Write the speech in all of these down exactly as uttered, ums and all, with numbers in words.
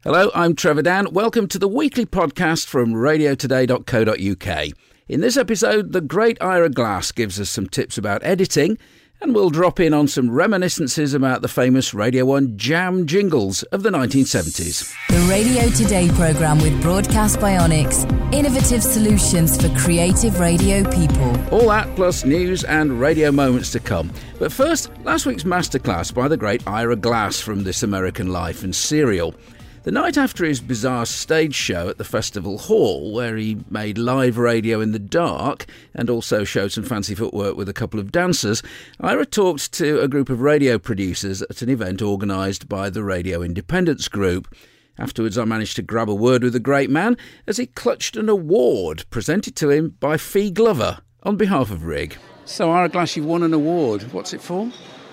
Hello, I'm Trevor Dan. Welcome to the weekly podcast from radio today dot co dot uk. In this episode, the great Ira Glass gives us some tips about editing, and we'll drop in on some reminiscences about the famous Radio one jam jingles of the nineteen seventies. The Radio Today programme with Broadcast Bionics. Innovative solutions for creative radio people. All that plus news and radio moments to come. But first, last week's masterclass by the great Ira Glass from This American Life and Serial. The night after his bizarre stage show at the Festival Hall, where he made live radio in the dark and also showed some fancy footwork with a couple of dancers, Ira talked to a group of radio producers at an event organised by the Radio Independence Group. Afterwards, I managed to grab a word with the great man as he clutched an award presented to him by Fee Glover on behalf of Rig. So, Ira Glass, you've won an award. What's it for?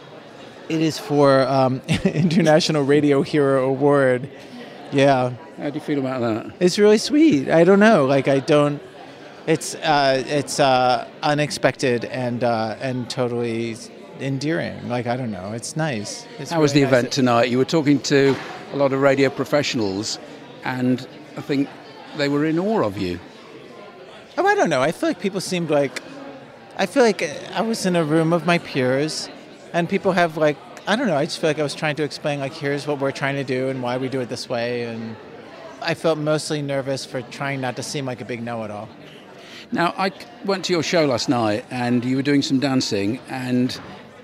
It is for um, International Radio Hero Award. Yeah. How do you feel about that? It's really sweet. I don't know. Like, I don't... It's uh, it's uh, unexpected and uh, and totally endearing. Like, I don't know. It's nice. It's How really was the nice. event tonight? You were talking to a lot of radio professionals, and I think they were in awe of you. Oh, I don't know. I feel like people seemed like... I feel like I was in a room of my peers, and people have, like... I don't know, I just feel like I was trying to explain, like, here's what we're trying to do and why we do it this way, and I felt mostly nervous for trying not to seem like a big know-it-all. Now, I went to your show last night, and you were doing some dancing, and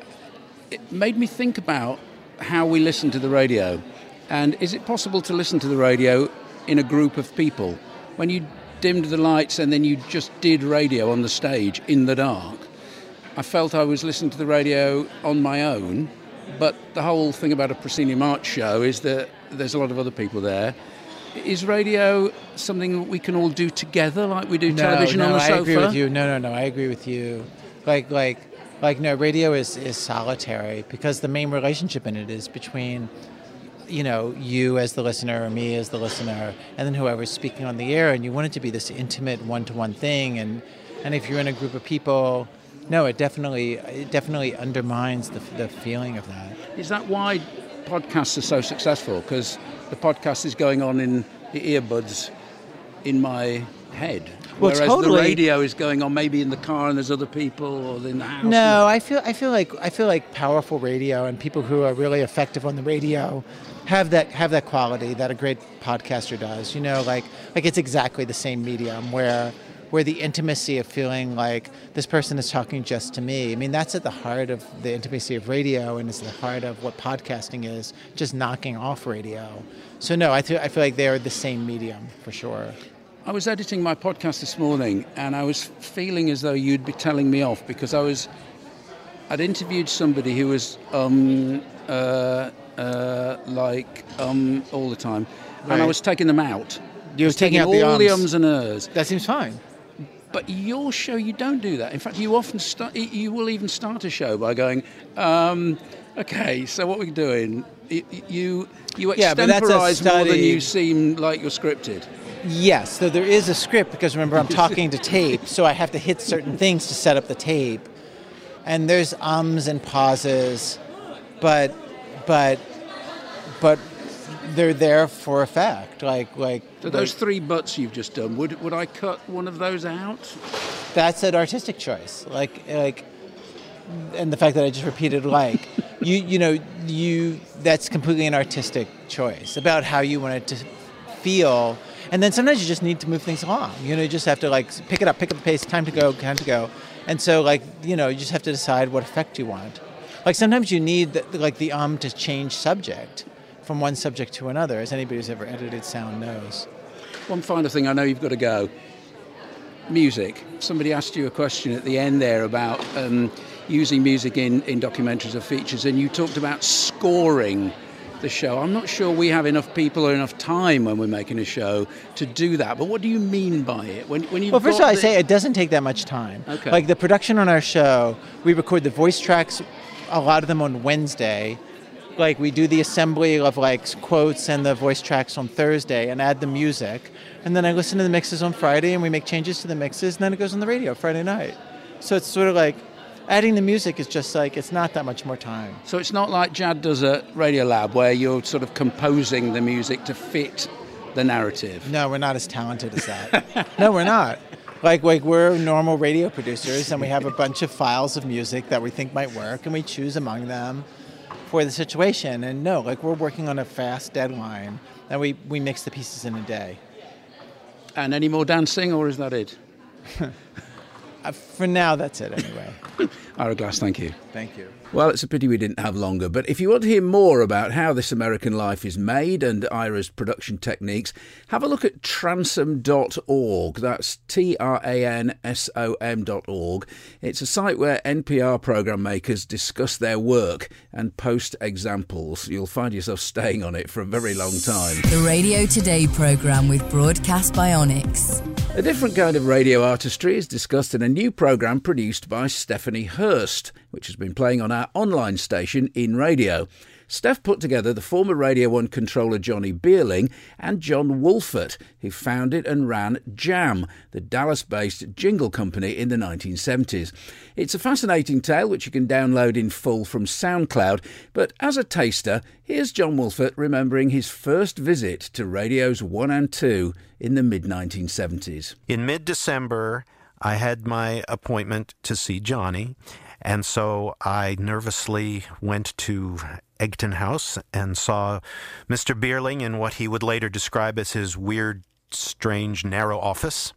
it made me think about how we listen to the radio. And is it possible to listen to the radio in a group of people? When you dimmed the lights and then you just did radio on the stage in the dark, I felt I was listening to the radio on my own. But the whole thing about a proscenium March show is that there's a lot of other people there. Is radio something that we can all do together, like we do no, television no, on the I sofa? I agree with you. No, no, no, I agree with you. Like, like, like, no, radio is, is solitary because the main relationship in it is between, you know, you as the listener or me as the listener, and then whoever's speaking on the air, and you want it to be this intimate one-to-one thing. And, and if you're in a group of people... No, it definitely it definitely undermines the the feeling of that. Is that why podcasts are so successful? Because the podcast is going on in the earbuds in my head, well, whereas totally. the radio is going on maybe in the car and there's other people or in the house. No, I feel I feel like I feel like powerful radio and people who are really effective on the radio have that have that quality that a great podcaster does. You know, like like it's exactly the same medium where. where the intimacy of feeling like this person is talking just to me. I mean, that's at the heart of the intimacy of radio, and it's the heart of what podcasting is, just knocking off radio. So no, I, th- I feel like they're the same medium, for sure. I was editing my podcast this morning, and I was feeling as though you'd be telling me off, because I was, I'd interviewed somebody who was um, uh, uh, like um, all the time, right. and I was taking them out. You were taking out all the ums. the ums and ers. That seems fine. But your show, you don't do that. In fact, you often start. You will even start a show by going, um, "Okay, so what we're doing?" You you, you yeah, but that's a extemporize more study. than you seem like you're scripted. Yes, so there is a script because remember I'm talking to tape, so I have to hit certain things to set up the tape, and there's ums and pauses, but but but they're there for effect. Like like So those three butts you've just done, would would I cut one of those out? That's an artistic choice. Like like, and the fact that I just repeated like, you you know you that's completely an artistic choice about how you want it to feel. And then sometimes you just need to move things along. You know, you just have to like pick it up, pick up the pace, time to go, time to go. And so like, you know, you just have to decide what effect you want. Like sometimes you need the, like the um to change subject from one subject to another, as anybody who's ever edited sound knows. One final thing, I know you've got to go. Music. Somebody asked you a question at the end there about um, using music in, in documentaries or features, and you talked about scoring the show. I'm not sure we have enough people or enough time when we're making a show to do that, but what do you mean by it? When, when you've well, first of got all, I the... say it doesn't take that much time. Okay. Like the production on our show, we record the voice tracks, a lot of them on Wednesday. Like we do the assembly of like quotes and the voice tracks on Thursday and add the music. And then I listen to the mixes on Friday and we make changes to the mixes and then it goes on the radio Friday night. So it's sort of like, adding the music is just like, it's not that much more time. So it's not like Jad does at Radiolab, where you're sort of composing the music to fit the narrative. No, we're not as talented as that. No, we're not. Like, like we're normal radio producers, and we have a bunch of files of music that we think might work, and we choose among them for the situation. And no, like we're working on a fast deadline, and we, we mix the pieces in a day. And any more dancing, or is that it? uh, for now, that's it anyway. Ira Glass, thank you. Thank you. Well, it's a pity we didn't have longer, but if you want to hear more about how This American Life is made and Ira's production techniques, have a look at transom dot org. That's T R A N S O M dot org. It's a site where N P R programme makers discuss their work and post examples. You'll find yourself staying on it for a very long time. The Radio Today programme with Broadcast Bionics. A different kind of radio artistry is discussed in a new programme produced by Stephanie Hurst, which has been playing on our online station In Radio. Steph put together the former Radio one controller Johnny Beerling and John Wolfert, who founded and ran Jam, the Dallas-based jingle company in the nineteen seventies. It's a fascinating tale which you can download in full from SoundCloud, but as a taster, here's John Wolfert remembering his first visit to Radios one and two in the mid nineteen seventies. In mid-December, I had my appointment to see Johnny, and so I nervously went to Eggton House and saw Mister Beerling in what he would later describe as his weird, strange, narrow office.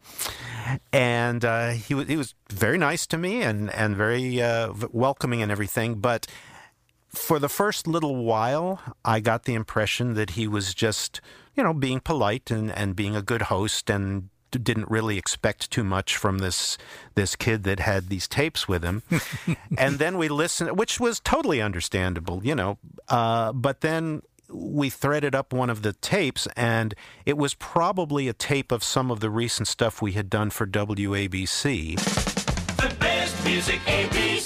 And uh, he, was, he was very nice to me and, and very uh, welcoming and everything, but for the first little while, I got the impression that he was just, you know, being polite and, and being a good host and didn't really expect too much from this this kid that had these tapes with him. And then we listened, which was totally understandable, you know. Uh, but then we threaded up one of the tapes, and it was probably a tape of some of the recent stuff we had done for W A B C. The best music A B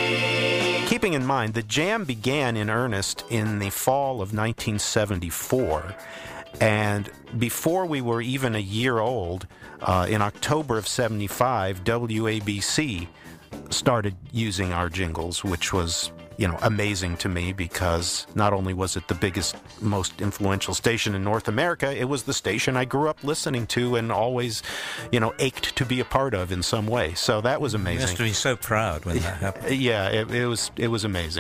C. Keeping in mind, the Jam began in earnest in the fall of nineteen seventy-four. And before we were even a year old, uh, in October of seventy-five, W A B C started using our jingles, which was, you know, amazing to me because not only was it the biggest, most influential station in North America, it was the station I grew up listening to and always, you know, ached to be a part of in some way. So that was amazing. You must be so proud when that happened. Yeah, it, it was it was amazing.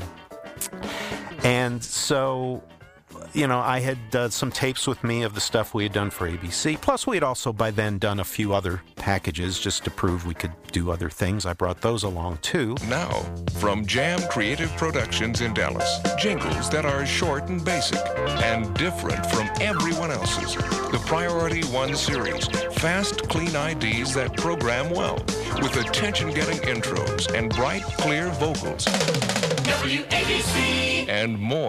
And so, you know, I had uh, some tapes with me of the stuff we had done for A B C. Plus, we had also by then done a few other packages just to prove we could do other things. I brought those along, too. Now, from Jam Creative Productions in Dallas, jingles that are short and basic and different from everyone else's. The Priority One series, fast, clean I Ds that program well, with attention-getting intros and bright, clear vocals. W A B C. And more.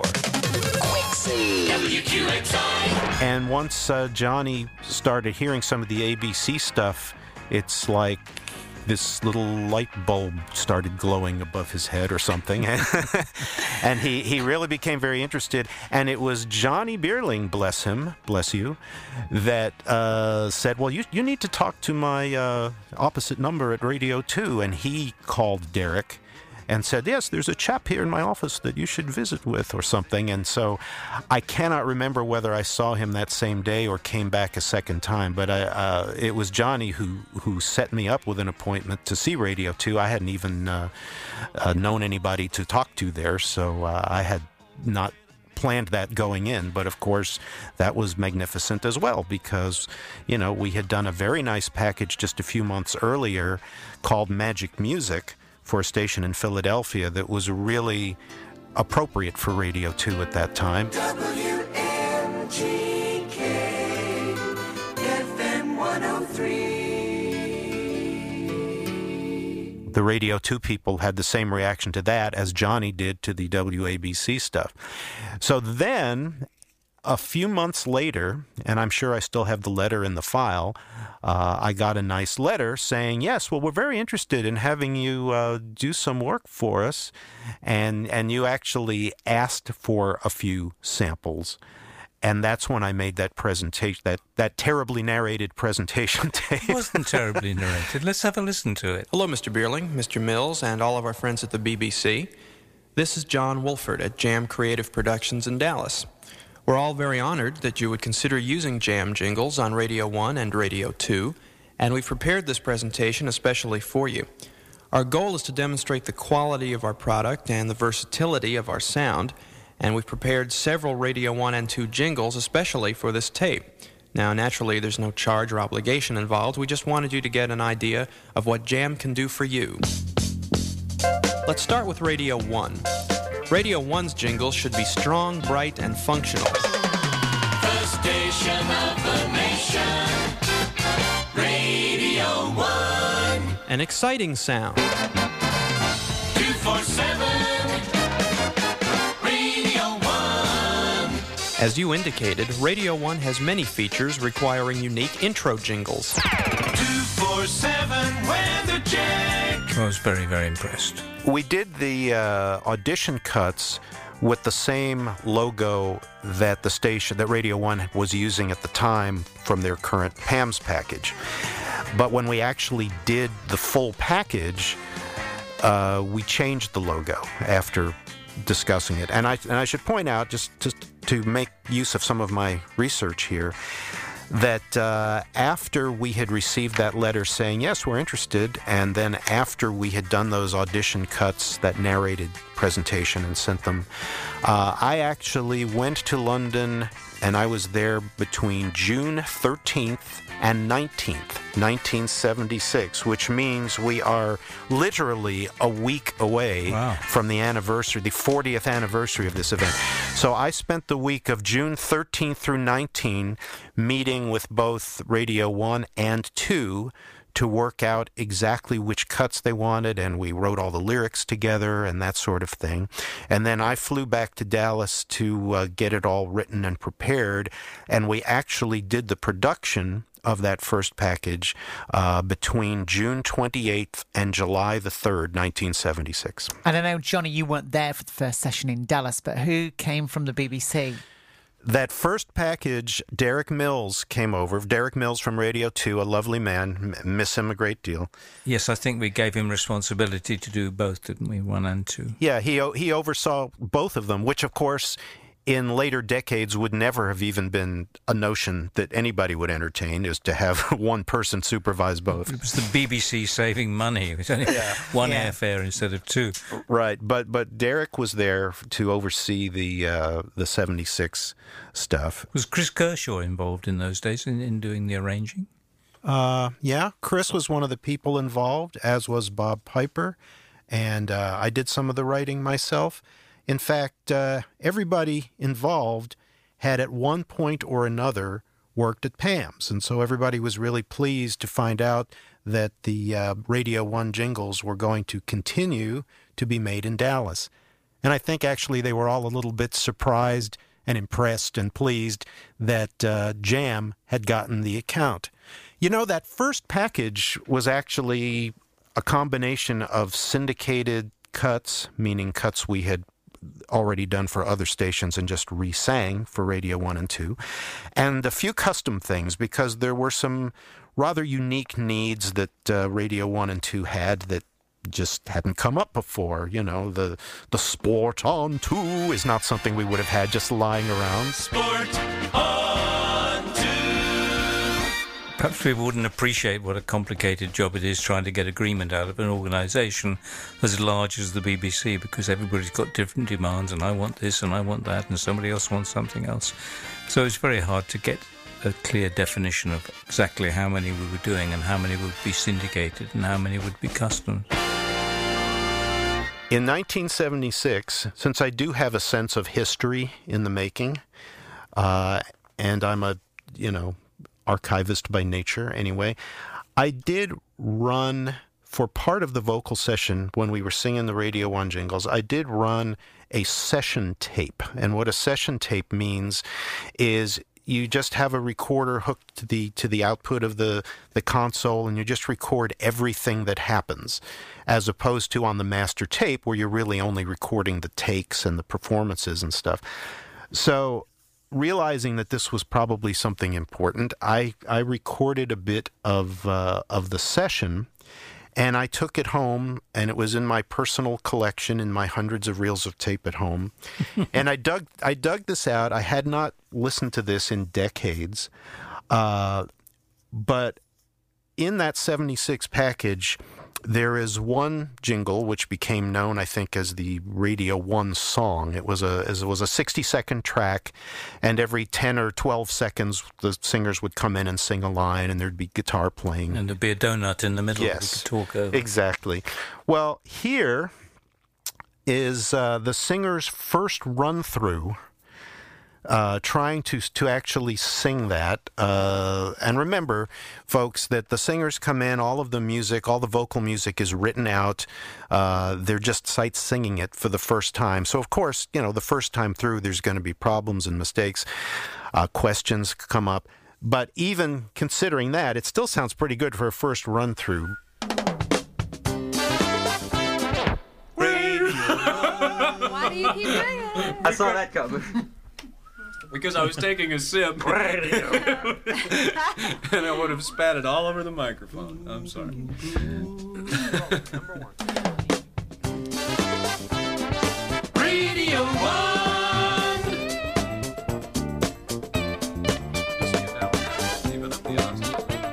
W Q X I. And once uh, Johnny started hearing some of the A B C stuff, it's like this little light bulb started glowing above his head or something. And he, he really became very interested. And it was Johnny Beerling, bless him, bless you, that uh, said, well, you, you need to talk to my uh, opposite number at Radio two. And he called Derek and said, yes, there's a chap here in my office that you should visit with or something. And so I cannot remember whether I saw him that same day or came back a second time, but I, uh, it was Johnny who, who set me up with an appointment to see Radio two. I hadn't even uh, uh, known anybody to talk to there, so uh, I had not planned that going in, but of course that was magnificent as well because, you know, we had done a very nice package just a few months earlier called Magic Music for a station in Philadelphia that was really appropriate for Radio two at that time. W M G K F M one oh three. The Radio two people had the same reaction to that as Johnny did to the W A B C stuff. So then, a few months later, and I'm sure I still have the letter in the file, uh, I got a nice letter saying, yes, well, we're very interested in having you uh, do some work for us. And, and you actually asked for a few samples. And that's when I made that presentation, that, that terribly narrated presentation tape. It wasn't terribly narrated. Let's have a listen to it. Hello, Mister Bierling, Mister Mills, and all of our friends at the B B C. This is John Wolford at Jam Creative Productions in Dallas. We're all very honored that you would consider using Jam jingles on Radio one and Radio two, and we've prepared this presentation especially for you. Our goal is to demonstrate the quality of our product and the versatility of our sound, and we've prepared several Radio one and two jingles especially for this tape. Now, naturally, there's no charge or obligation involved. We just wanted you to get an idea of what Jam can do for you. Let's start with Radio one. Radio one's jingles should be strong, bright, and functional. The station of the nation, Radio one. An exciting sound. two forty-seven, Radio one. As you indicated, Radio one has many features requiring unique intro jingles. two forty-seven, Weather Check. I was very, very impressed. We did the uh, audition cuts with the same logo that the station, that Radio one was using at the time from their current P A M S package. But when we actually did the full package, uh, we changed the logo after discussing it. And I, and I should point out, just, just to make use of some of my research here, that uh, after we had received that letter saying, yes, we're interested, and then after we had done those audition cuts, that narrated presentation and sent them, uh, I actually went to London, and I was there between June thirteenth and nineteenth, nineteen seventy-six, which means we are literally a week away Wow. from the anniversary, the fortieth anniversary of this event. So I spent the week of June thirteenth through nineteenth meeting with both Radio one and two to work out exactly which cuts they wanted, and we wrote all the lyrics together and that sort of thing. And then I flew back to Dallas to uh, get it all written and prepared, and we actually did the production of that first package uh, between June twenty-eighth and July the third, nineteen seventy-six. And I know, Johnny, you weren't there for the first session in Dallas, but who came from the B B C? That first package, Derek Mills came over. Derek Mills from Radio two, a lovely man. M- miss him a great deal. Yes, I think we gave him responsibility to do both, didn't we? One and two. Yeah, he o- he oversaw both of them, which, of course, in later decades would never have even been a notion that anybody would entertain, is to have one person supervise both. It was the B B C saving money. It was only one Yeah. airfare instead of two. Right, but but Derek was there to oversee the uh, the seventy-six stuff. Was Chris Kershaw involved in those days in, in doing the arranging? Uh, yeah, Chris was one of the people involved, as was Bob Piper, and uh, I did some of the writing myself. In fact, uh, everybody involved had at one point or another worked at P A M S, and so everybody was really pleased to find out that the uh, Radio one jingles were going to continue to be made in Dallas. And I think actually they were all a little bit surprised and impressed and pleased that uh, Jam had gotten the account. You know, that first package was actually a combination of syndicated cuts, meaning cuts we had already done for other stations and just re-sang for Radio one and two, and a few custom things, because there were some rather unique needs that uh, Radio one and two had that just hadn't come up before. You know, the the sport on two is not something we would have had just lying around. Sport on two. Perhaps people wouldn't appreciate what a complicated job it is trying to get agreement out of an organisation as large as the B B C, because everybody's got different demands, and I want this and I want that, and somebody else wants something else. So it's very hard to get a clear definition of exactly how many we were doing and how many would be syndicated and how many would be custom. In nineteen seventy-six, since I do have a sense of history in the making, uh, and I'm a, you know, archivist by nature anyway, I did run, for part of the vocal session when we were singing the Radio one jingles, I did run a session tape. And what a session tape means is you just have a recorder hooked to the to the output of the, the console, and you just record everything that happens, as opposed to on the master tape where you're really only recording the takes and the performances and stuff. So realizing that this was probably something important, I, I recorded a bit of uh, of the session, and I took it home, and it was in my personal collection in my hundreds of reels of tape at home. And I dug I dug this out. I had not listened to this in decades, uh, but in that seventy-six package, there is one jingle which became known, I think, as the Radio One song. It was a it was a sixty-second track, and every ten or twelve seconds, the singers would come in and sing a line, and there'd be guitar playing. And there'd be a donut in the middle yes, we could talk over. Exactly. Well, here is uh, the singer's first run-through, Uh, trying to to actually sing that. Uh, and remember, folks, that the singers come in, all of the music, all the vocal music is written out. Uh, they're just sight singing it for the first time. So, of course, you know, the first time through, there's going to be problems and mistakes. Uh, questions come up. But even considering that, it still sounds pretty good for a first run-through. Why do you keep doing it? I saw that coming. Because I was taking a sip. Radio. And I would have spat it all over the microphone. I'm sorry. Number one. Radio One. Just get that one. Leave it up the oxygen.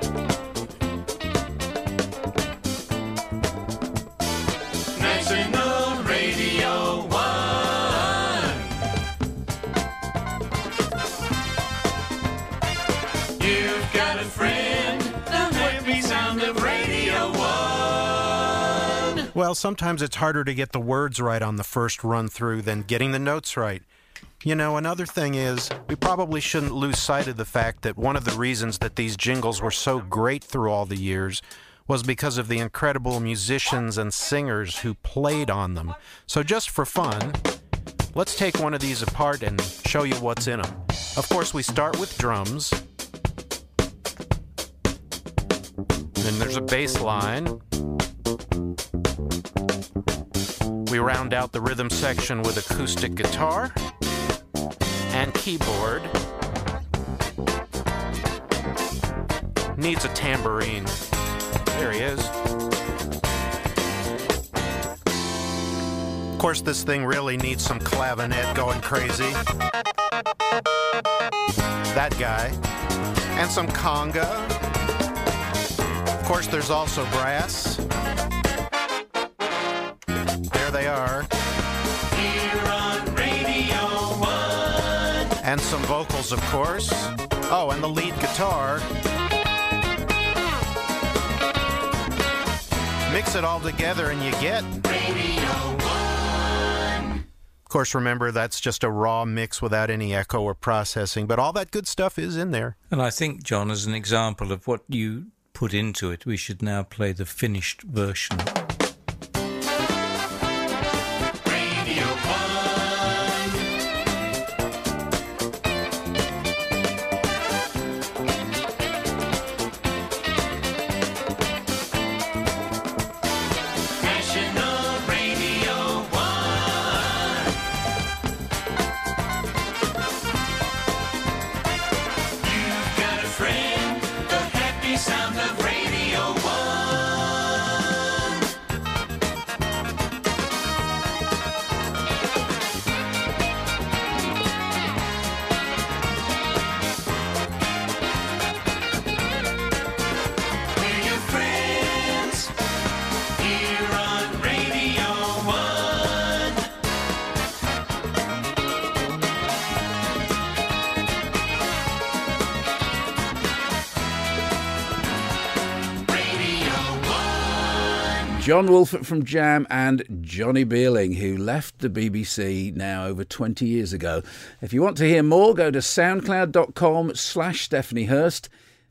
National Radio One. You've got a friend, the happy sound of Radio One. Well, sometimes it's harder to get the words right on the first run-through than getting the notes right. You know, another thing is, we probably shouldn't lose sight of the fact that one of the reasons that these jingles were so great through all the years was because of the incredible musicians and singers who played on them. So just for fun, let's take one of these apart and show you what's in them. Of course, we start with drums. Then there's a bass line. We round out the rhythm section with acoustic guitar and keyboard. Needs a tambourine. There he is. Of course, this thing really needs some clavinet going crazy. That guy. And some conga. Of course, there's also brass. There they are. Here on Radio One. And some vocals, of course. Oh, and the lead guitar. Mix it all together and you get Radio One. Of course, remember, that's just a raw mix without any echo or processing, but all that good stuff is in there. And I think, John, as an example of what you put into it, we should now play the finished version. Radio One. National Radio One. You've got a friend, the happy sound of Radio One. We're your friends here on Radio One. Radio One. John Wolfert from Jam and Johnny Beerling, who left the B B C now over twenty years ago. If you want to hear more, go to soundcloud.com slash Stephanie Hurst.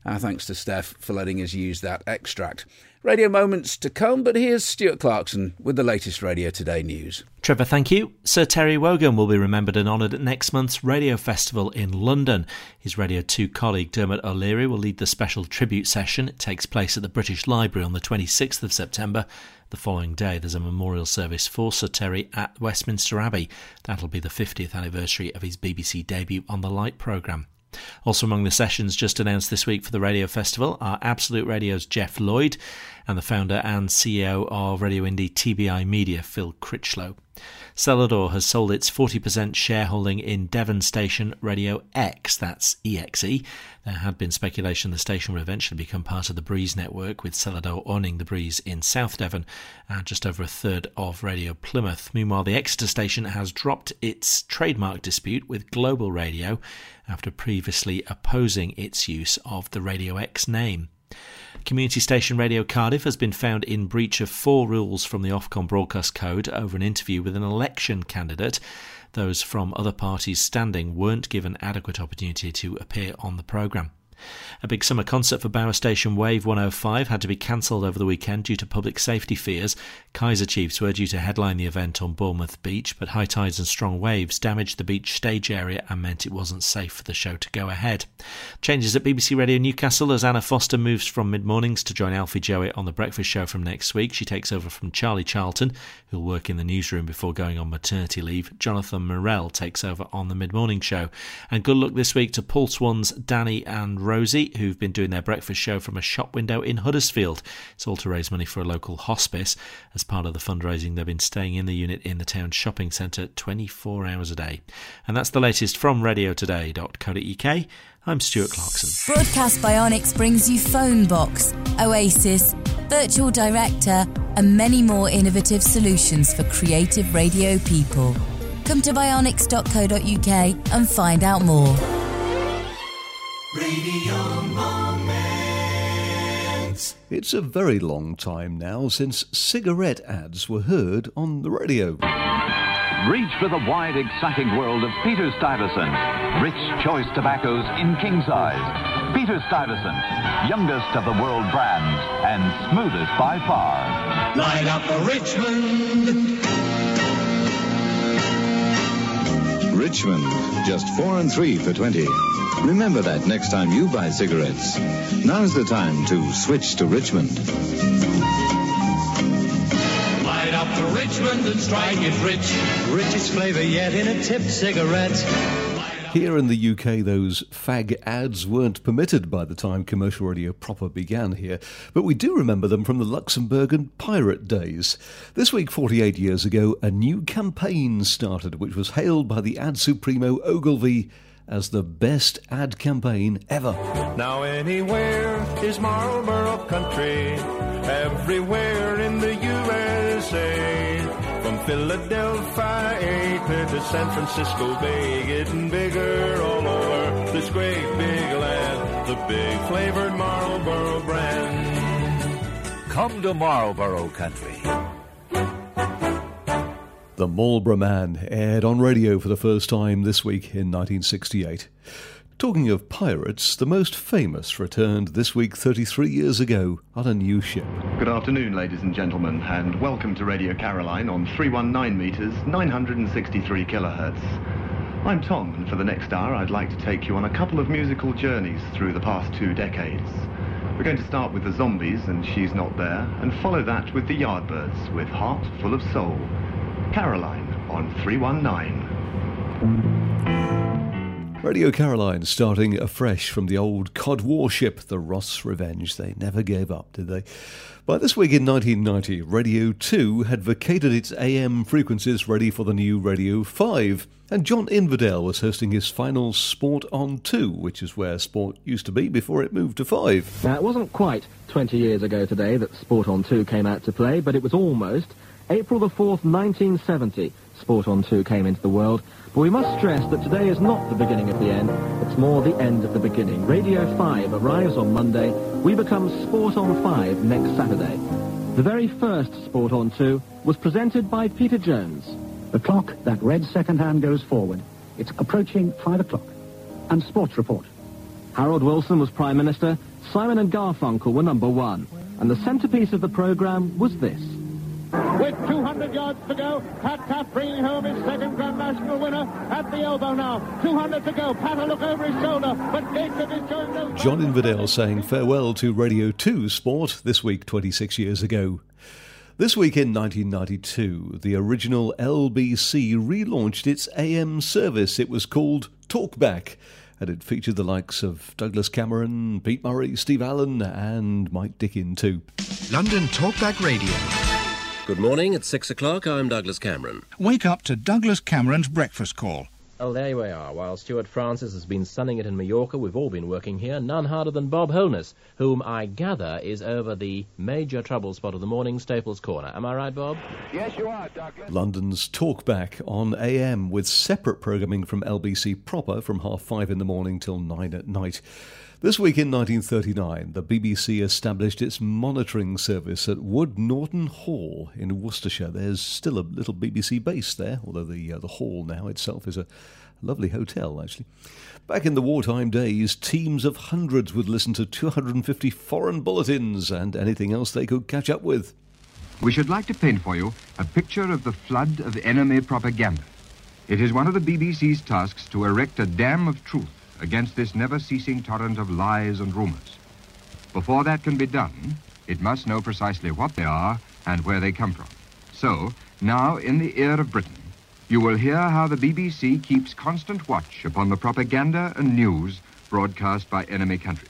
Our thanks to Steph for letting us use that extract. Radio moments to come, but here's Stuart Clarkson with the latest Radio Today news. Trevor, thank you. Sir Terry Wogan will be remembered and honoured at next month's Radio Festival in London. His Radio two colleague Dermot O'Leary will lead the special tribute session. It takes place at the British Library on the twenty-sixth of September. The following day there's a memorial service for Sir Terry at Westminster Abbey. That'll be the fiftieth anniversary of his B B C debut on the Light programme. Also among the sessions just announced this week for the Radio Festival are Absolute Radio's Jeff Lloyd and the founder and C E O of Radio Indie T B I Media, Phil Critchlow. Celador has sold its forty percent shareholding in Devon station Radio X, that's E X E. There had been speculation the station would eventually become part of the Breeze network, with Celador owning the Breeze in South Devon and just over a third of Radio Plymouth. Meanwhile, the Exeter station has dropped its trademark dispute with Global Radio after previously opposing its use of the Radio X name. Community station Radio Cardiff has been found in breach of four rules from the Ofcom Broadcast Code over an interview with an election candidate. Those from other parties standing weren't given adequate opportunity to appear on the programme. A big summer concert for Bauer Station Wave one oh five had to be cancelled over the weekend due to public safety fears. Kaiser Chiefs were due to headline the event on Bournemouth Beach, but high tides and strong waves damaged the beach stage area and meant it wasn't safe for the show to go ahead. Changes at B B C Radio Newcastle as Anna Foster moves from mid-mornings to join Alfie Jowett on The Breakfast Show from next week. She takes over from Charlie Charlton, who'll work in the newsroom before going on maternity leave. Jonathan Morell takes over on the mid-morning show. And good luck this week to Paul Swan's Danny and Rosie, who've been doing their breakfast show from a shop window in Huddersfield. It's all to raise money for a local hospice. As part of the fundraising, they've been staying in the unit in the town shopping centre twenty-four hours a day. And that's the latest from radio today dot co dot uk. I'm Stuart Clarkson. Broadcast Bionics brings you Phone Box, Oasis, Virtual Director, and many more innovative solutions for creative radio people. Come to bionics dot co dot uk and find out more. Radio Moments. It's a very long time now since cigarette ads were heard on the radio. Reach for the wide, exciting world of Peter Stuyvesant. Rich choice tobaccos in king size. Peter Stuyvesant, youngest of the world brands and smoothest by far. Light up for Richmond. Richmond, just four and three for twenty. Remember that next time you buy cigarettes. Now's the time to switch to Richmond. Light up for Richmond and strike it rich. Richest flavour yet in a tipped cigarette. Here in the U K, those fag ads weren't permitted by the time commercial radio proper began here, but we do remember them from the Luxembourg and pirate days. This week, forty-eight years ago, a new campaign started, which was hailed by the ad supremo Ogilvy as the best ad campaign ever. Now anywhere is Marlborough country, everywhere in the U S A. From Philadelphia to San Francisco Bay, getting bigger all over this great big land, the big flavored Marlboro brand. Come to Marlborough country. The Marlborough Man aired on radio for the first time this week in nineteen sixty-eight. Talking of pirates, the most famous returned this week thirty-three years ago on a new ship. Good afternoon, ladies and gentlemen, and welcome to Radio Caroline on three nineteen meters, nine hundred sixty-three kilohertz. I'm Tom, and for the next hour I'd like to take you on a couple of musical journeys through the past two decades. We're going to start with the Zombies and She's Not There, and follow that with the Yardbirds with Heart Full of Soul. Caroline on three nineteen. Radio Caroline starting afresh from the old cod warship, the Ross Revenge. They never gave up, did they? By this week in nineteen ninety, Radio two had vacated its A M frequencies ready for the new Radio five, and John Inverdale was hosting his final Sport on two, which is where Sport used to be before it moved to five. Now, it wasn't quite twenty years ago today that Sport on two came out to play, but it was almost. April the fourth, nineteen seventy, Sport on two came into the world. But we must stress that today is not the beginning of the end, it's more the end of the beginning. Radio five arrives on Monday, we become Sport on five next Saturday. The very first Sport on two was presented by Peter Jones. The clock, that red second hand, goes forward. It's approaching five o'clock. And Sports Report. Harold Wilson was Prime Minister, Simon and Garfunkel were number one. And the centrepiece of the programme was this. With two hundred yards to go, Pat Taft bringing home his second Grand National winner at the elbow now. two hundred to go. Pat will look over his shoulder, but Jacob is showing no... John Inverdale saying farewell to Radio two Sport this week twenty-six years ago. This week in nineteen ninety-two, the original L B C relaunched its A M service. It was called Talkback, and it featured the likes of Douglas Cameron, Pete Murray, Steve Allen and Mike Dickin too. London Talkback Radio. Good morning, it's six o'clock, I'm Douglas Cameron. Wake up to Douglas Cameron's breakfast call. Oh, there we are. While Stuart Francis has been sunning it in Mallorca, we've all been working here, none harder than Bob Holness, whom I gather is over the major trouble spot of the morning, Staples Corner. Am I right, Bob? Yes, you are, Douglas. London's Talkback on A M, with separate programming from L B C proper from half five in the morning till nine at night. This week in nineteen thirty-nine, the B B C established its monitoring service at Wood Norton Hall in Worcestershire. There's still a little B B C base there, although the uh, the hall now itself is a lovely hotel, actually. Back in the wartime days, teams of hundreds would listen to two hundred fifty foreign bulletins and anything else they could catch up with. We should like to paint for you a picture of the flood of enemy propaganda. It is one of the B B C's tasks to erect a dam of truth against this never-ceasing torrent of lies and rumours. Before that can be done, it must know precisely what they are and where they come from. So, now, in the ear of Britain, you will hear how the B B C keeps constant watch upon the propaganda and news broadcast by enemy countries.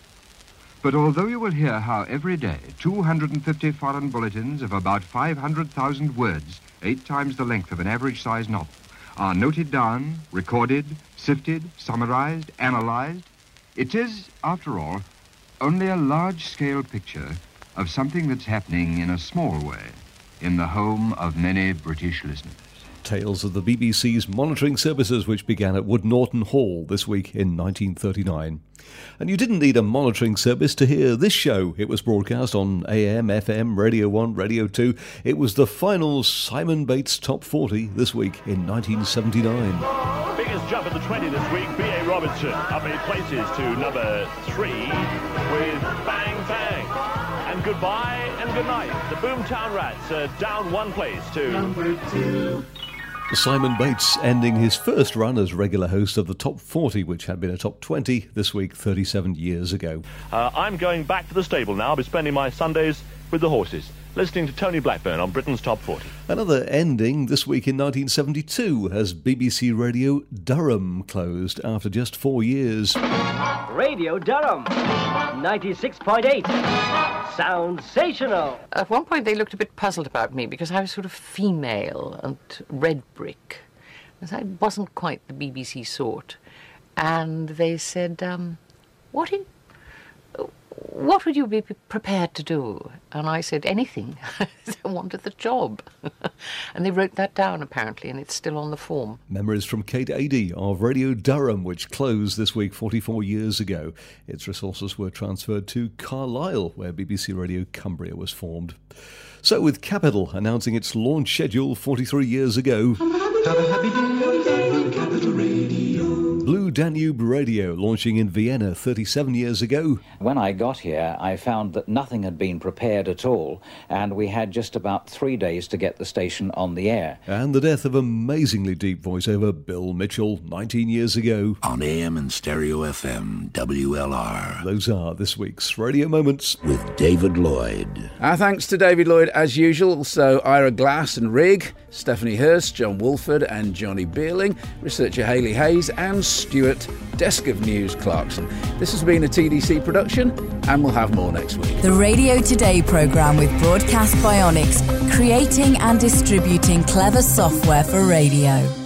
But although you will hear how every day two hundred fifty foreign bulletins of about five hundred thousand words, eight times the length of an average-sized novel, are noted down, recorded, sifted, summarized, analyzed, it is, after all, only a large-scale picture of something that's happening in a small way in the home of many British listeners. Tales of the B B C's monitoring services, which began at Wood Norton Hall this week in nineteen thirty-nine. And you didn't need a monitoring service to hear this show. It was broadcast on A M, F M, Radio one, Radio two. It was the final Simon Bates Top forty this week in nineteen seventy-nine. Biggest jump at the twenty this week, B A Robertson up eight places to number three with Bang Bang. And goodbye and good night. The Boomtown Rats are down one place to number two. Simon Bates ending his first run as regular host of the Top forty, which had been a Top twenty this week thirty-seven years ago. Uh, I'm going back to the stable now. I'll be spending my Sundays with the horses, listening to Tony Blackburn on Britain's Top forty. Another ending this week in nineteen seventy-two as B B C Radio Durham closed after just four years. Radio Durham, ninety-six point eight. Soundsational. At one point they looked a bit puzzled about me because I was sort of female and red brick. I wasn't quite the B B C sort. And they said, um, what in... What would you be prepared to do? And I said, anything. I wanted the job. And they wrote that down, apparently, and it's still on the form. Memories from Kate Adie of Radio Durham, which closed this week forty-four years ago. Its resources were transferred to Carlisle, where B B C Radio Cumbria was formed. So with Capital announcing its launch schedule forty-three years ago... Have a happy day, Capital Radio. Blue Danube Radio launching in Vienna thirty-seven years ago. When I got here, I found that nothing had been prepared at all, and we had just about three days to get the station on the air. And the death of amazingly deep voiceover Bill Mitchell nineteen years ago. On A M and Stereo F M, W L R. Those are this week's Radio Moments with David Lloyd. Our thanks to David Lloyd as usual, also Ira Glass and Rig, Stephanie Hurst, John Wolford and Johnny Beerling, researcher Hayley Hayes and Stuart, Desk of News Clarkson. This has been a T D C production and we'll have more next week. The Radio Today programme with Broadcast Bionics, creating and distributing clever software for radio.